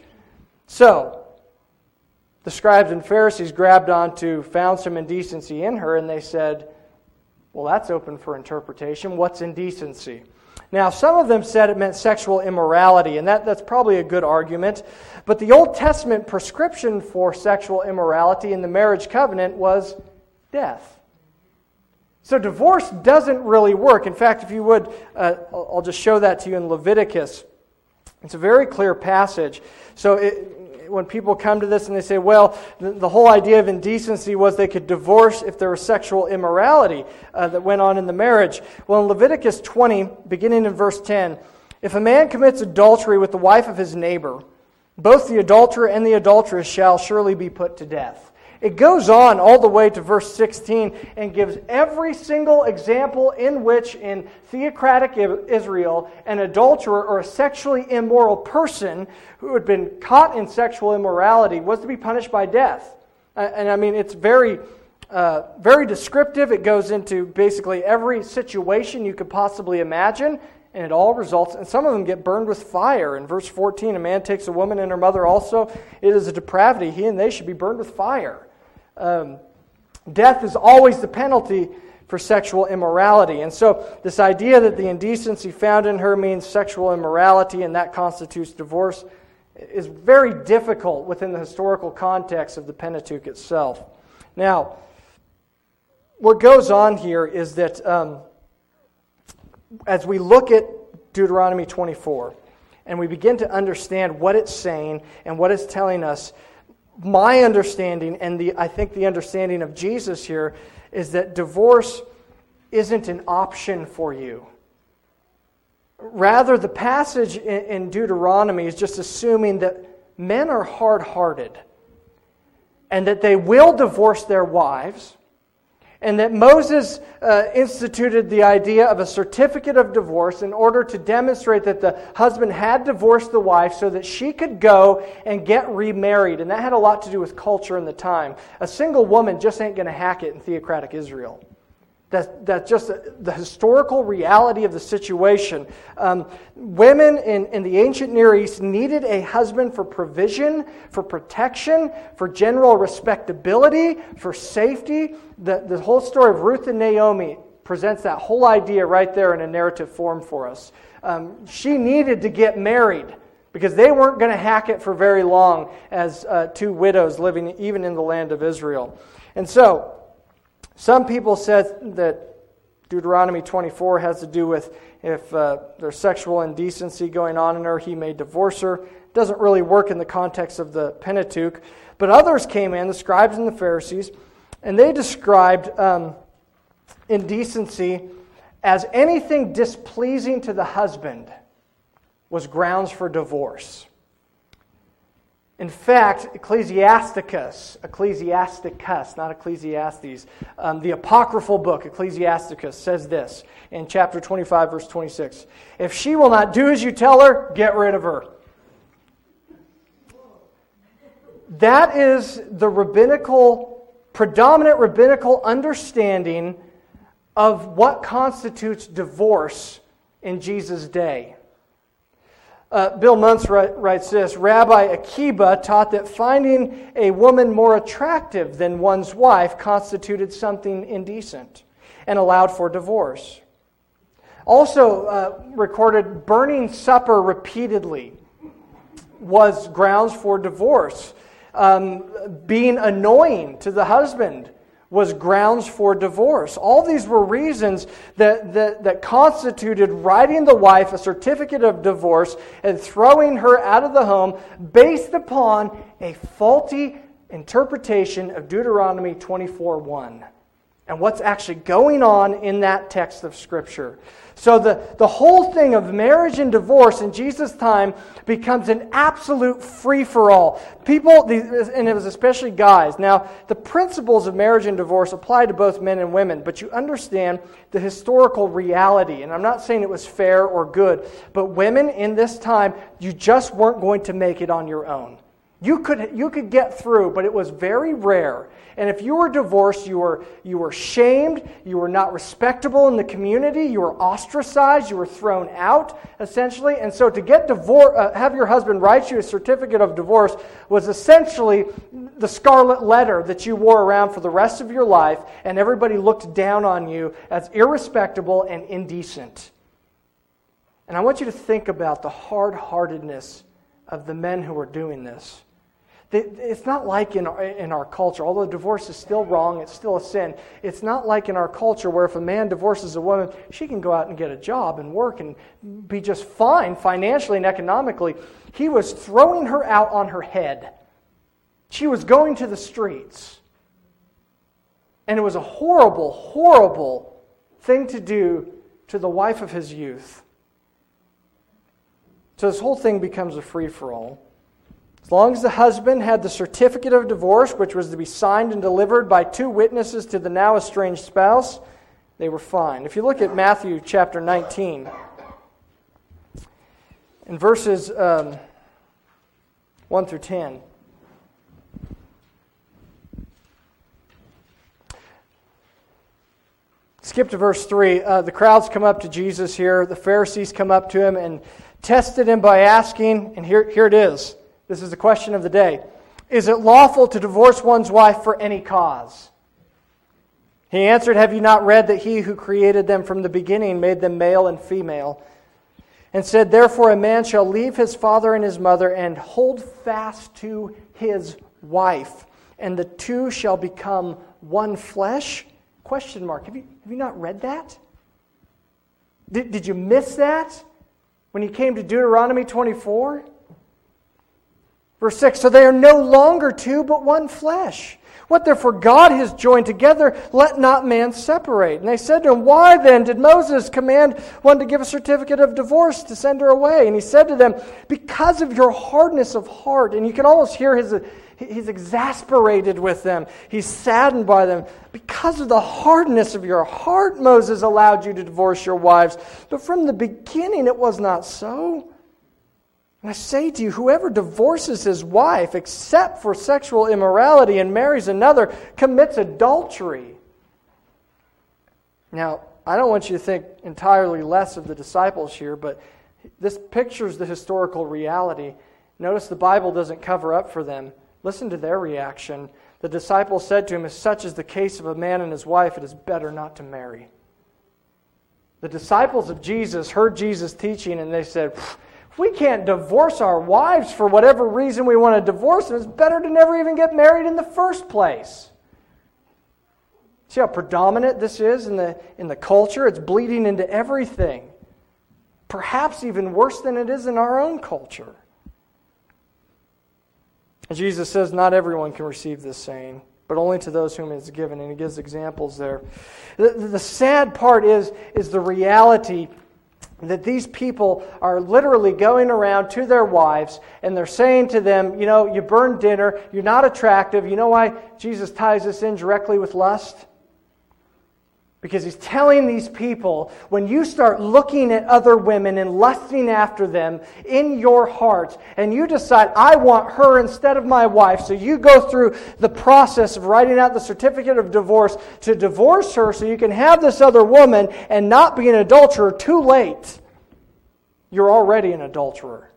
So, the scribes and Pharisees grabbed onto, found some indecency in her, and they said, well, that's open for interpretation. What's indecency? Now, some of them said it meant sexual immorality, and that, that's probably a good argument. But the Old Testament prescription for sexual immorality in the marriage covenant was death. So divorce doesn't really work. In fact, if you would, uh, I'll just show that to you in Leviticus. It's a very clear passage. So it, when people come to this and they say, well, the, the whole idea of indecency was they could divorce if there was sexual immorality uh, that went on in the marriage. Well, in Leviticus twenty, beginning in verse ten, if a man commits adultery with the wife of his neighbor, both the adulterer and the adulteress shall surely be put to death. It goes on all the way to verse sixteen and gives every single example in which in theocratic Israel an adulterer or a sexually immoral person who had been caught in sexual immorality was to be punished by death. And I mean, it's very, uh, very descriptive. It goes into basically every situation you could possibly imagine. And it all results, and some of them get burned with fire. In verse fourteen, a man takes a woman and her mother also. It is a depravity. He and they should be burned with fire. Um, death is always the penalty for sexual immorality. And so this idea that the indecency found in her means sexual immorality and that constitutes divorce is very difficult within the historical context of the Pentateuch itself. Now, what goes on here is that um, as we look at Deuteronomy twenty-four and we begin to understand what it's saying and what it's telling us, my understanding and the I think the understanding of Jesus here is that divorce isn't an option for you. Rather, the passage in Deuteronomy is just assuming that men are hard-hearted and that they will divorce their wives, and that Moses uh, instituted the idea of a certificate of divorce in order to demonstrate that the husband had divorced the wife so that she could go and get remarried. And that had a lot to do with culture in the time. A single woman just ain't going to hack it in theocratic Israel. That's, that's just the historical reality of the situation. Um, women in, in the ancient Near East needed a husband for provision, for protection, for general respectability, for safety. The, the whole story of Ruth and Naomi presents that whole idea right there in a narrative form for us. Um, she needed to get married because they weren't going to hack it for very long as uh, two widows living even in the land of Israel. And so, some people said that Deuteronomy twenty-four has to do with if uh, there's sexual indecency going on in her, he may divorce her. It doesn't really work in the context of the Pentateuch. But others came in, the scribes and the Pharisees, and they described um, indecency as anything displeasing to the husband was grounds for divorce. In fact, Ecclesiasticus, Ecclesiasticus, not Ecclesiastes, um, the apocryphal book, Ecclesiasticus, says this in chapter twenty-five, verse twenty-six. If she will not do as you tell her, get rid of her. That is the rabbinical, predominant rabbinical understanding of what constitutes divorce in Jesus' day. Uh, Bill Muntz writes this, Rabbi Akiba taught that finding a woman more attractive than one's wife constituted something indecent and allowed for divorce. Also uh, recorded burning supper repeatedly was grounds for divorce. Um, being annoying to the husband was grounds for divorce. All these were reasons that, that, that constituted writing the wife a certificate of divorce and throwing her out of the home based upon a faulty interpretation of Deuteronomy twenty-four one and what's actually going on in that text of Scripture. So the, the whole thing of marriage and divorce in Jesus' time becomes an absolute free-for-all. People, and it was especially guys. Now, the principles of marriage and divorce apply to both men and women, but you understand the historical reality. And I'm not saying it was fair or good, but women in this time, you just weren't going to make it on your own. You could you could get through, but it was very rare. And if you were divorced, you were you were shamed, you were not respectable in the community, you were ostracized, you were thrown out, essentially. And so to get divorce, uh, have your husband write you a certificate of divorce was essentially the scarlet letter that you wore around for the rest of your life, and everybody looked down on you as irrespectable and indecent. And I want you to think about the hard-heartedness of the men who were doing this. It's not like in our, in our culture, although divorce is still wrong, it's still a sin. It's not like in our culture where if a man divorces a woman, she can go out and get a job and work and be just fine financially and economically. He was throwing her out on her head. She was going to the streets. And it was a horrible, horrible thing to do to the wife of his youth. So this whole thing becomes a free-for-all. As long as the husband had the certificate of divorce, which was to be signed and delivered by two witnesses to the now estranged spouse, they were fine. If you look at Matthew chapter nineteen, in verses um, one through ten, skip to verse three. Uh, the crowds come up to Jesus here. The Pharisees come up to him and tested him by asking, and here, here it is. This is the question of the day. Is it lawful to divorce one's wife for any cause? He answered, have you not read that he who created them from the beginning made them male and female? And said, therefore a man shall leave his father and his mother and hold fast to his wife, and the two shall become one flesh? Question mark. Have you, have you not read that? Did, did you miss that when you came to Deuteronomy twenty-four? Verse six, so they are no longer two, but one flesh. What therefore God has joined together, let not man separate. And they said to him, why then did Moses command one to give a certificate of divorce to send her away? And he said to them, because of your hardness of heart. And you can almost hear his, he's exasperated with them. He's saddened by them. Because of the hardness of your heart, Moses allowed you to divorce your wives. But from the beginning it was not so. And I say to you, whoever divorces his wife except for sexual immorality and marries another commits adultery. Now, I don't want you to think entirely less of the disciples here, but this pictures the historical reality. Notice the Bible doesn't cover up for them. Listen to their reaction. The disciples said to him, if such is the case of a man and his wife, it is better not to marry. The disciples of Jesus heard Jesus teaching and they said, we can't divorce our wives for whatever reason we want to divorce them. It's better to never even get married in the first place. See how predominant this is in the, in the culture? It's bleeding into everything. Perhaps even worse than it is in our own culture. And Jesus says not everyone can receive this saying, but only to those whom it is given. And he gives examples there. The, the sad part is, is the reality that these people are literally going around to their wives and they're saying to them, you know, you burned dinner, you're not attractive. You know why Jesus ties this in directly with lust? Because he's telling these people, when you start looking at other women and lusting after them in your heart, and you decide, I want her instead of my wife, so you go through the process of writing out the certificate of divorce to divorce her so you can have this other woman and not be an adulterer, too late. You're already an adulterer.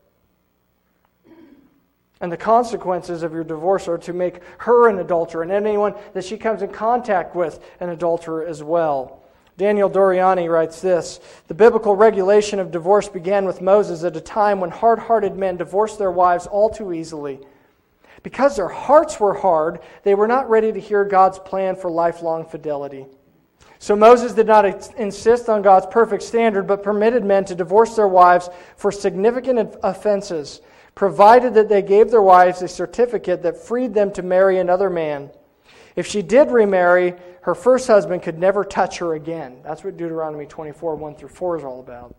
And the consequences of your divorce are to make her an adulterer, and anyone that she comes in contact with an adulterer as well. Daniel Doriani writes this: the biblical regulation of divorce began with Moses at a time when hard-hearted men divorced their wives all too easily. Because their hearts were hard, they were not ready to hear God's plan for lifelong fidelity. So Moses did not insist on God's perfect standard, but permitted men to divorce their wives for significant offenses, provided that they gave their wives a certificate that freed them to marry another man. If she did remarry, her first husband could never touch her again. That's what Deuteronomy twenty-four, one through four is all about.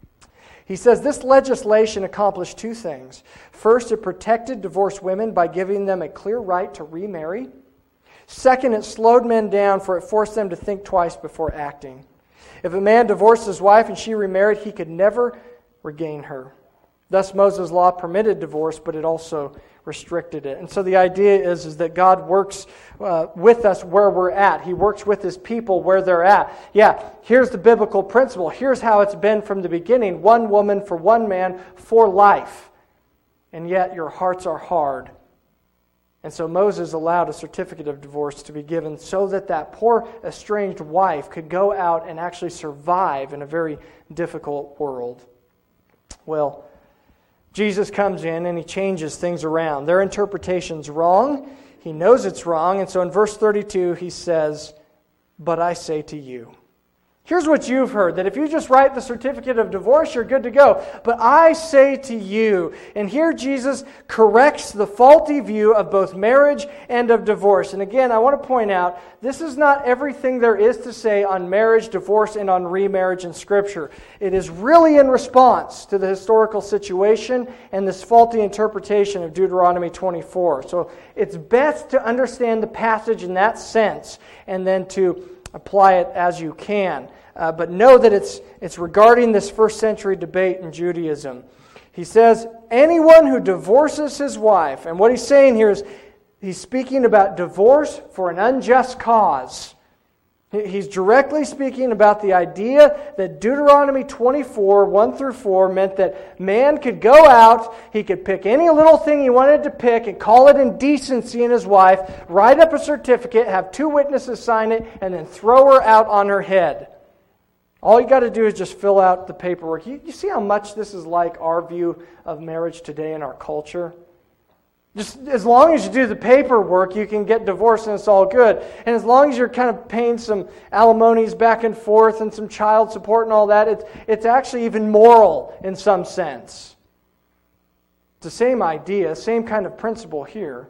He says this legislation accomplished two things. First, it protected divorced women by giving them a clear right to remarry. Second, it slowed men down, for it forced them to think twice before acting. If a man divorced his wife and she remarried, he could never regain her. Thus, Moses' law permitted divorce, but it also restricted it. And so the idea is, is that God works uh, with us where we're at. He works with His people where they're at. Yeah, here's the biblical principle. Here's how it's been from the beginning. One woman for one man for life. And yet your hearts are hard. And so Moses allowed a certificate of divorce to be given so that that poor estranged wife could go out and actually survive in a very difficult world. Well, Jesus comes in and He changes things around. Their interpretation's wrong. He knows it's wrong. And so in verse thirty-two, He says, "But I say to you." Here's what you've heard, that if you just write the certificate of divorce, you're good to go. But I say to you, and here Jesus corrects the faulty view of both marriage and of divorce. And again, I want to point out, this is not everything there is to say on marriage, divorce, and on remarriage in Scripture. It is really in response to the historical situation and this faulty interpretation of Deuteronomy twenty-four. So it's best to understand the passage in that sense and then to apply it as you can. Uh, but know that it's it's regarding this first century debate in Judaism. He says, anyone who divorces his wife, and what he's saying here is, he's speaking about divorce for an unjust cause. He's directly speaking about the idea that Deuteronomy twenty-four, one through four, meant that man could go out, he could pick any little thing he wanted to pick and call it indecency in his wife, write up a certificate, have two witnesses sign it, and then throw her out on her head. All you got to do is just fill out the paperwork. You, you see how much this is like our view of marriage today in our culture? Just as long as you do the paperwork, you can get divorced and it's all good. And as long as you're kind of paying some alimonies back and forth and some child support and all that, it's, it's actually even moral in some sense. It's the same idea, same kind of principle here.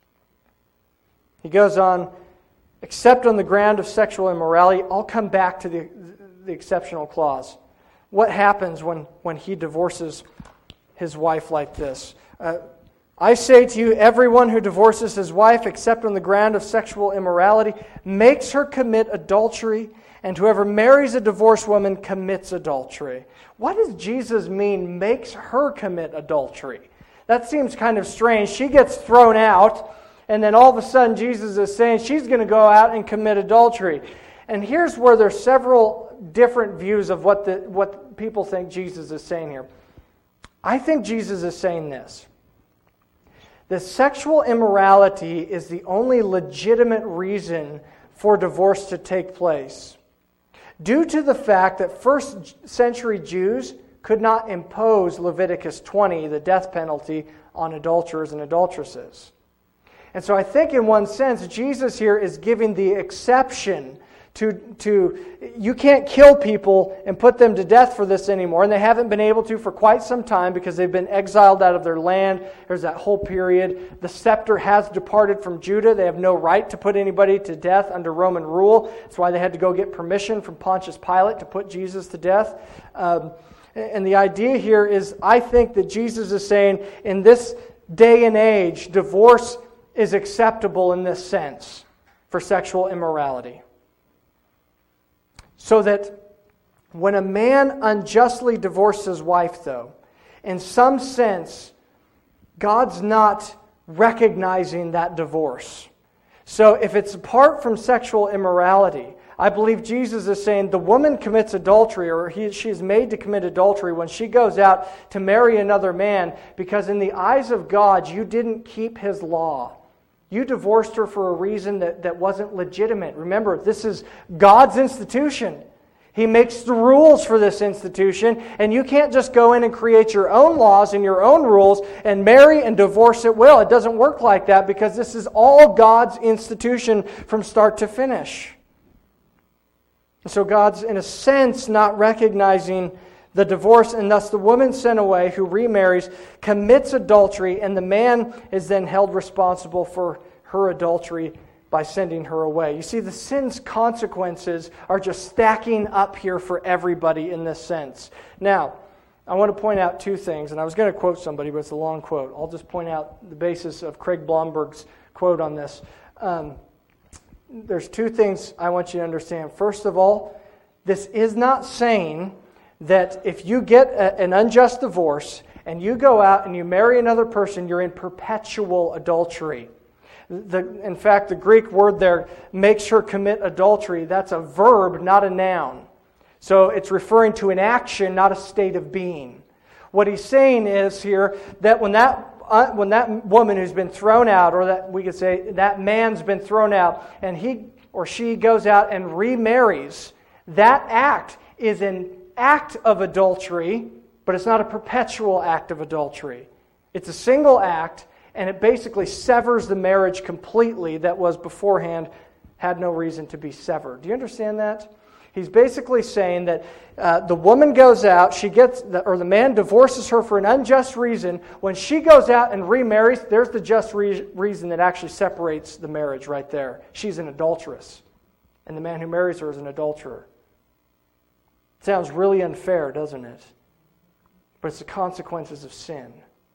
He goes on, except on the ground of sexual immorality. I'll come back to the, the exceptional clause. What happens when, when he divorces his wife like this? Uh, I say to you, everyone who divorces his wife, except on the ground of sexual immorality, makes her commit adultery, and whoever marries a divorced woman commits adultery. What does Jesus mean, makes her commit adultery? That seems kind of strange. She gets thrown out, and then all of a sudden Jesus is saying she's going to go out and commit adultery. And here's where there's several different views of what the what people think Jesus is saying here. I think Jesus is saying this. The sexual immorality is the only legitimate reason for divorce to take place, due to the fact that first century Jews could not impose Leviticus twenty, the death penalty, on adulterers and adulteresses. And so I think in one sense, Jesus here is giving the exception to, to you can't kill people and put them to death for this anymore. And they haven't been able to for quite some time because they've been exiled out of their land. There's that whole period. The scepter has departed from Judah. They have no right to put anybody to death under Roman rule. That's why they had to go get permission from Pontius Pilate to put Jesus to death. Um, And the idea here is, I think that Jesus is saying, in this day and age, divorce is acceptable in this sense for sexual immorality. So that when a man unjustly divorces his wife, though, in some sense, God's not recognizing that divorce. So if it's apart from sexual immorality, I believe Jesus is saying the woman commits adultery, or he, she is made to commit adultery when she goes out to marry another man, because in the eyes of God, you didn't keep His law. You divorced her for a reason that, that wasn't legitimate. Remember, this is God's institution. He makes the rules for this institution, and you can't just go in and create your own laws and your own rules and marry and divorce at will. It doesn't work like that, because this is all God's institution from start to finish. So God's, in a sense, not recognizing the divorce, and thus the woman sent away who remarries commits adultery, and the man is then held responsible for her adultery by sending her away. You see, the sin's consequences are just stacking up here for everybody in this sense. Now, I want to point out two things, and I was going to quote somebody, but it's a long quote. I'll just point out the basis of Craig Blomberg's quote on this. Um, there's two things I want you to understand. First of all, this is not saying that if you get a, an unjust divorce and you go out and you marry another person, you're in perpetual adultery. The, in fact, the Greek word there makes her commit adultery. That's a verb, not a noun. So it's referring to an action, not a state of being. What he's saying is here that when that uh, when that woman who's been thrown out, or that we could say that man's been thrown out, and he or she goes out and remarries, that act is an act of adultery, but it's not a perpetual act of adultery. It's a single act, and it basically severs the marriage completely that was beforehand, had no reason to be severed. Do you understand that? He's basically saying that uh, the woman goes out, she gets, the, or the man divorces her for an unjust reason. When she goes out and remarries, there's the just re- reason that actually separates the marriage right there. She's an adulteress, and the man who marries her is an adulterer. Sounds really unfair, doesn't it? But it's the consequences of sin.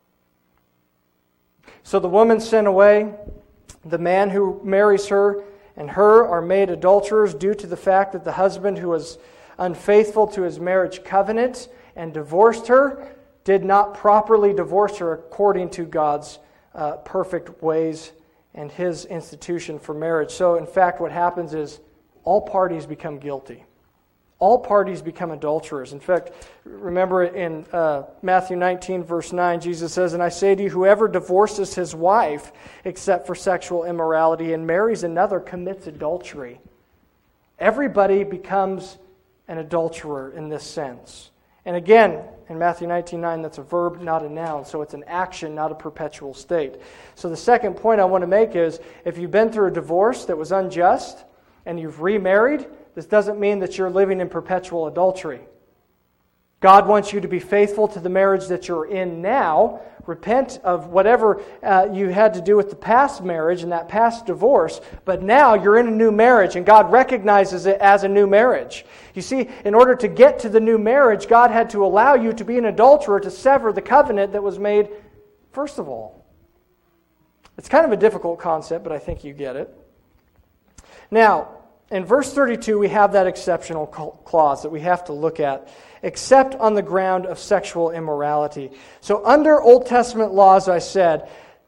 So the woman sent away, the man who marries her and her are made adulterers due to the fact that the husband who was unfaithful to his marriage covenant and divorced her did not properly divorce her according to God's uh, perfect ways and His institution for marriage. So in fact, what happens is all parties become guilty. All parties become adulterers. In fact, remember in uh, Matthew nineteen, verse nine, Jesus says, "And I say to you, whoever divorces his wife except for sexual immorality and marries another commits adultery." Everybody becomes an adulterer in this sense. And again, in Matthew nineteen nine, that's a verb, not a noun. So it's an action, not a perpetual state. So the second point I want to make is, if you've been through a divorce that was unjust and you've remarried, this doesn't mean that you're living in perpetual adultery. God wants you to be faithful to the marriage that you're in now. Repent of whatever uh, you had to do with the past marriage and that past divorce, but now you're in a new marriage, and God recognizes it as a new marriage. You see, in order to get to the new marriage, God had to allow you to be an adulterer to sever the covenant that was made first of all. It's kind of a difficult concept, but I think you get it. Now, in verse thirty-two, we have that exceptional clause that we have to look at, except on the ground of sexual immorality. So under Old Testament law, as I said,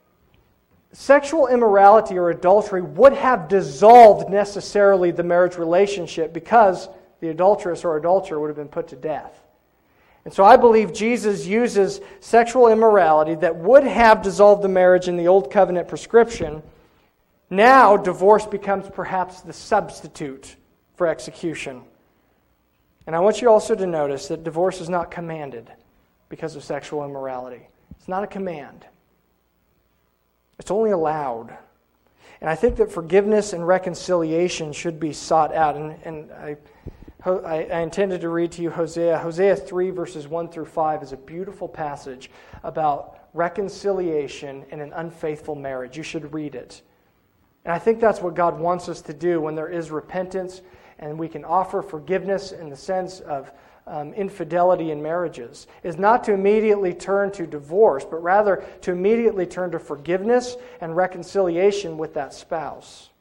sexual immorality or adultery would have dissolved necessarily the marriage relationship, because the adulteress or adulterer would have been put to death. And so I believe Jesus uses sexual immorality that would have dissolved the marriage in the Old Covenant prescription. Now, divorce becomes perhaps the substitute for execution. And I want you also to notice that divorce is not commanded because of sexual immorality. It's not a command. It's only allowed. And I think that forgiveness and reconciliation should be sought out. And, and I, I, I intended to read to you Hosea. Hosea three, verses one through five is a beautiful passage about reconciliation in an unfaithful marriage. You should read it. And I think that's what God wants us to do when there is repentance, and we can offer forgiveness in the sense of um, infidelity in marriages is not to immediately turn to divorce, but rather to immediately turn to forgiveness and reconciliation with that spouse.